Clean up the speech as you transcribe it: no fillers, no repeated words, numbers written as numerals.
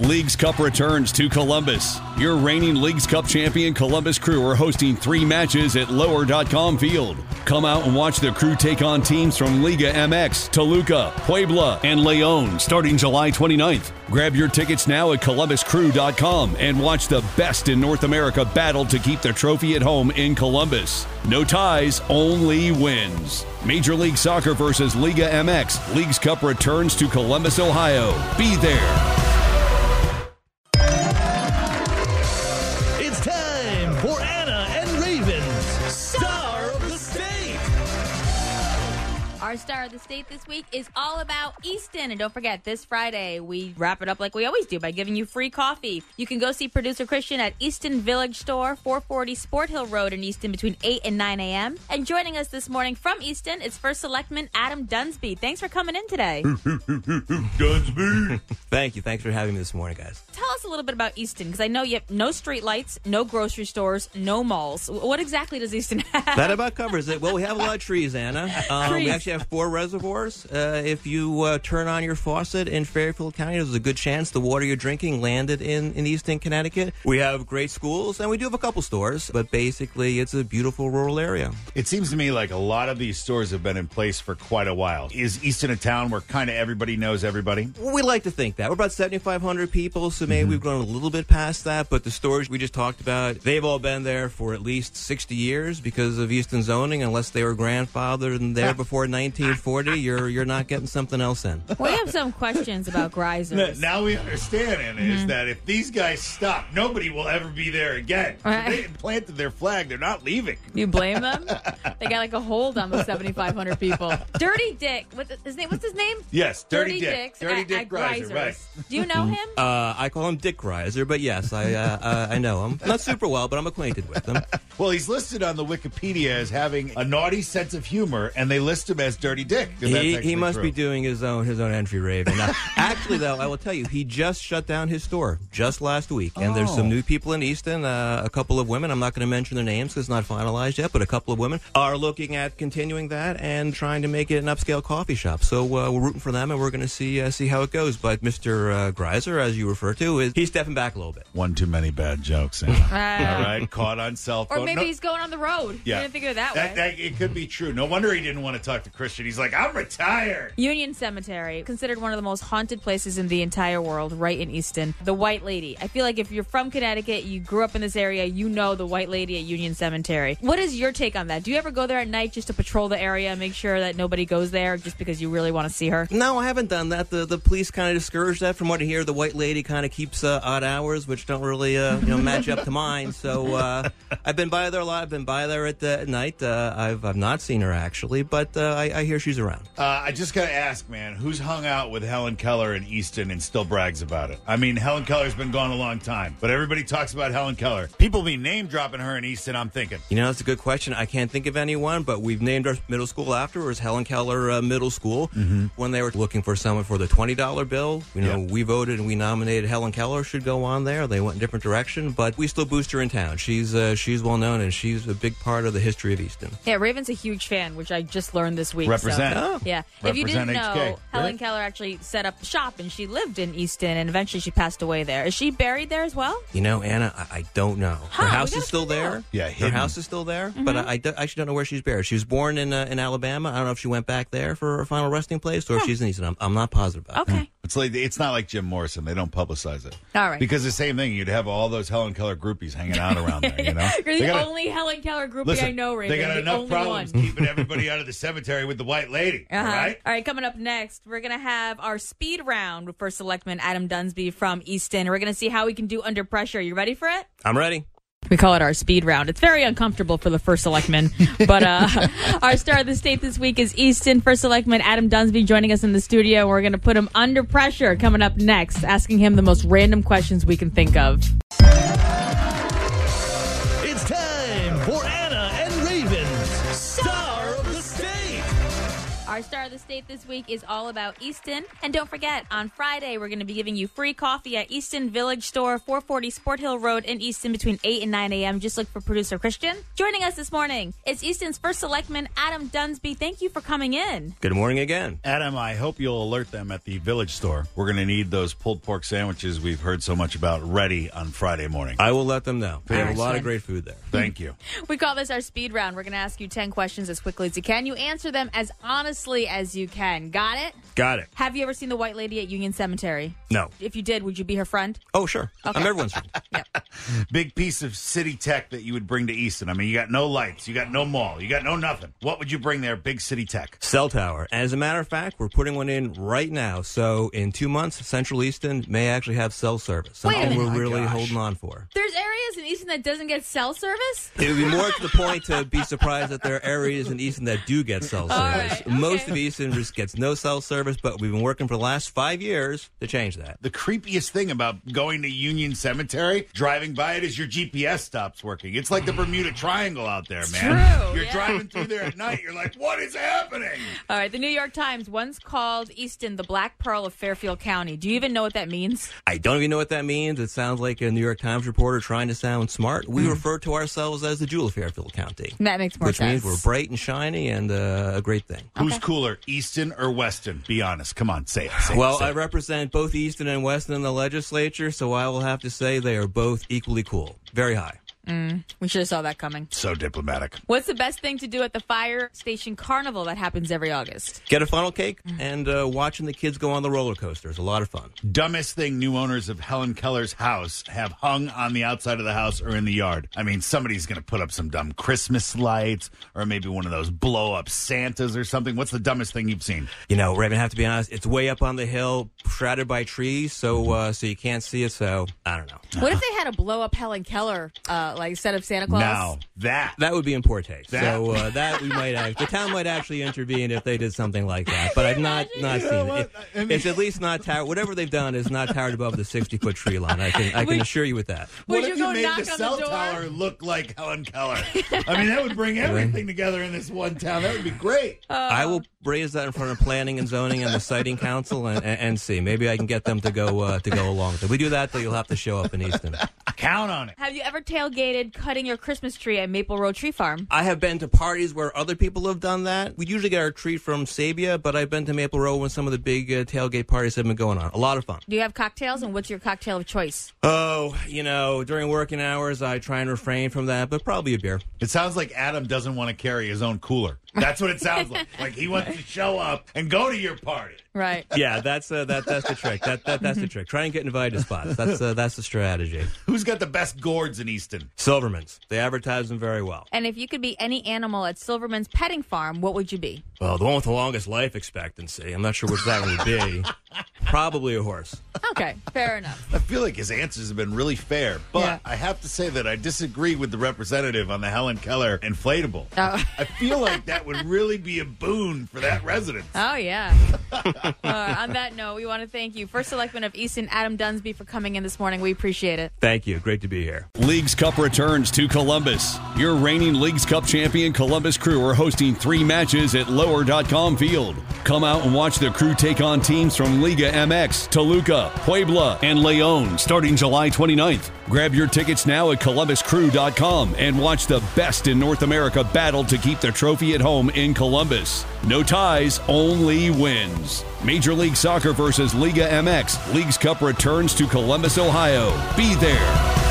Leagues Cup returns to Columbus. Your reigning Leagues Cup champion Columbus Crew are hosting 3 matches at Lower.com Field. Come out and watch the Crew take on teams from Liga MX, Toluca, Puebla, and León starting July 29th. Grab your tickets now at ColumbusCrew.com and watch the best in North America battle to keep the trophy at home in Columbus. No ties, only wins. Major League Soccer versus Liga MX. Leagues Cup returns to Columbus, Ohio. Be there. It's time for Anna and Raven's Star of the State. Our Star of the State this week is all about Easton. And don't forget, this Friday, we wrap it up like we always do by giving you free coffee. You can go see producer Christian at Easton Village Store, 440 Sport Hill Road in Easton between 8 and 9 a.m. And joining us this morning from Easton is First Selectman Adam Dunsby. Thanks for coming in today. Dunsby. Thank you. Thanks for having me this morning, guys. Tell us a little bit about Easton, because I know you have no street lights, no grocery stores, no malls. What exactly does Easton have? That about covers it. Well, we have a lot of trees, Anna. We actually have 4 reservoirs. If you turn on your faucet in Fairfield County, there's a good chance the water you're drinking landed in Easton, Connecticut. We have great schools, and we do have a couple stores, but basically it's a beautiful rural area. It seems to me like a lot of these stores have been in place for quite a while. Is Easton a town where kind of everybody knows everybody? Well, we like to think that. We're about 7,500 people, so maybe we've grown a little bit past that, but the stores we just talked about, they've all been there for at least 60 years because of Easton zoning. Unless they were grandfathered and there before 1940, you're not getting something else in. We have some questions about Greisers. Now we understand, Anna, is that if these guys stop, nobody will ever be there again. Right. If they planted their flag, they're not leaving. You blame them? They got like a hold on the 7,500 people. Dirty Dick. What's his name? Yes, Dirty Dick. Dicks Dirty at Dick Greiser, right. Do you know him? I call him Dick Greiser, but yes, I know him. Not super well, but I'm acquainted with him. Well, he's listed on the Wikipedia as having a naughty sense of humor, and they list him as Dirty Dick. He must be doing his own entry, Raven. Now, actually, though, I will tell you, he just shut down his store just last week, and there's some new people in Easton. A couple of women, I'm not going to mention their names because it's not finalized yet, but a couple of women are looking at continuing that and trying to make it an upscale coffee shop. So we're rooting for them, and we're going to see how it goes. But Mr. Greiser, as you refer to, he's stepping back a little bit. One too many bad jokes, Anna. All right, caught on cell phone. Or maybe he's going on the road. Yeah. You didn't figure it that way. It could be true. No wonder he didn't want to talk to Christian. He's like, I'm retired. Union Cemetery, considered one of the most haunted places in the entire world, right in Easton. The White Lady. I feel like if you're from Connecticut, you grew up in this area, you know the White Lady at Union Cemetery. What is your take on that? Do you ever go there at night just to patrol the area and make sure that nobody goes there just because you really want to see her? No, I haven't done that. The police kind of discourage that. From what I hear, the White Lady kind of keeps odd hours, which don't really match up to mine. So I've been by there a lot. I've been by there at night. I've not seen her actually, but I hear she's around. I just got to ask, man, who's hung out with Helen Keller in Easton and still brags about it? I mean, Helen Keller's been gone a long time, but everybody talks about Helen Keller. People be name dropping her in Easton, I'm thinking. That's a good question. I can't think of anyone, but we've named our middle school afterwards, Helen Keller Middle School. When they were looking for someone for the $20 bill, we voted and we nominated Helen Keller should go on there. They went in a different direction, but we still boost her in town. She's well known and she's a big part of the history of Easton. Yeah, Raven's a huge fan, which I just learned this week. Represent. So, yeah. Represent if you didn't know, HK. Helen Keller actually set up shop and she lived in Easton and eventually she passed away there. Is she buried there as well? Anna, I don't know. Her house is still there. Yeah, her house is still there, but I actually don't know where she's buried. She was born in Alabama. I don't know if she went back there for her final resting place or if she's in Easton. I'm not positive about Okay. It's not like Jim Morrison. They don't publicize it. All right. Because the same thing, you'd have all those Helen Keller groupies hanging out around there, You're the only Helen Keller groupie I know, Raven. They got the enough only problems one. keeping everybody out of the cemetery with the White Lady. All right? All right, coming up next, we're going to have our speed round with First Selectman Adam Dunsby from Easton. We're going to see how we can do under pressure. You ready for it? I'm ready. We call it our speed round. It's very uncomfortable for the First Selectman. But our star of the state this week is Easton. First Selectman Adam Dunsby joining us in the studio. We're going to put him under pressure coming up next, asking him the most random questions we can think of. It's time for Anna and Raven's Star of the State. Our Our Star of the State this week is all about Easton. And don't forget, on Friday, we're going to be giving you free coffee at Easton Village Store, 440 Sport Hill Road in Easton between 8 and 9 a.m. Just look for producer Christian. Joining us this morning is Easton's first selectman, Adam Dunsby. Thank you for coming in. Good morning again. Adam, I hope you'll alert them at the Village Store. We're going to need those pulled pork sandwiches we've heard so much about ready on Friday morning. I will let them know. They have a lot Excellent. of great food there. Thank you. We call this our speed round. We're going to ask you 10 questions as quickly as you can. You answer them as honestly as you can. Got it? Got it. Have you ever seen the White Lady at Union Cemetery? No. If you did, would you be her friend? Oh, sure. Okay. I'm everyone's friend. Big piece of city tech that you would bring to Easton. I mean, you got no lights, you got no mall, you got no nothing. What would you bring there, big city tech? Cell tower. As a matter of fact, we're putting one in right now. So in 2 months, Central Easton may actually have cell service. Wait a Something minute. we're really gosh. holding on for. There's areas in Easton that doesn't get cell service? It would be more to the point to be surprised that there are areas in Easton that do get cell service. right, okay. Most of Easton just gets no cell service, but we've been working for the last 5 years to change that. The creepiest thing about going to Union Cemetery, driving by it, is your GPS stops working. It's like the Bermuda Triangle out there, man. true, You're yeah. driving through there at night, you're like, what is happening? All right, the New York Times once called Easton the Black Pearl of Fairfield County. Do you even know what that means? I don't even know what that means. It sounds like a New York Times reporter trying to sound smart. We refer to ourselves as the Jewel of Fairfield County, That makes more which sense. means we're bright and shiny and a great thing. Who's cooler, Easton or Weston? Be honest. Come on, say it. Say it, Well, say I it. represent both Easton and Weston in the legislature, so I will have to say they are both equally cool. Very high. We should have saw that coming. So diplomatic. What's the best thing to do at the Fire Station Carnival that happens every August? Get a funnel cake and watching the kids go on the roller coaster is a lot of fun. Dumbest thing new owners of Helen Keller's house have hung on the outside of the house or in the yard. I mean, somebody's going to put up some dumb Christmas lights or maybe one of those blow-up Santas or something. What's the dumbest thing you've seen? You know, Raven, I have to be honest, it's way up on the hill, shrouded by trees, so you can't see it, so I don't know. What if they had a blow-up Helen Keller, set of Santa Claus? Now, That would be in poor taste. That- So that we might the town might actually intervene if they did something like that. But I've not seen it. It's at least not towered. Whatever they've done is not towered above the 60-foot tree line. I can assure you with that. Would what you if go you made knock the on cell the door? tower look like Helen Keller? I mean, that would bring everything together in this one town. That would be great. I will raise that in front of planning and zoning and the siting council and see. Maybe I can get them to go along with it. If we do that, though, you'll have to show up in Easton. Count on it. Have you ever tailgated cutting your Christmas tree at Maple Road Tree Farm? I have been to parties where other people have done that. We usually get our tree from Sabia, but I've been to Maple Road when some of the big tailgate parties have been going on. A lot of fun. Do you have cocktails, and what's your cocktail of choice? Oh, during working hours, I try and refrain from that, but probably a beer. It sounds like Adam doesn't want to carry his own cooler. That's what it sounds like. Like he wants to show up and go to your party. Right. Yeah, that's the trick. That's the trick. Try and get invited to spots. That's the strategy. Who's got the best gourds in Easton? Silverman's. They advertise them very well. And if you could be any animal at Silverman's Petting Farm, what would you be? Well, the one with the longest life expectancy. I'm not sure which that one would be. Probably a horse. Okay, fair enough. I feel like his answers have been really fair, but Yeah. I have to say that I disagree with the representative on the Helen Keller inflatable. Oh. I feel like that would really be a boon for that residence. Oh, yeah. On that note, we want to thank you, First Selectman of Easton, Adam Dunsby, for coming in this morning. We appreciate it. Thank you. Great to be here. Leagues Cup returns to Columbus. Your reigning Leagues Cup champion Columbus Crew are hosting 3 matches at Lower.com Field. Come out and watch the Crew take on teams from Liga MX, Toluca, Puebla, and Leon starting July 29th. Grab your tickets now at ColumbusCrew.com and watch the best in North America battle to keep the trophy at home in Columbus. No ties, only wins. Major League Soccer versus Liga MX. Leagues Cup returns to Columbus, Ohio. Be there.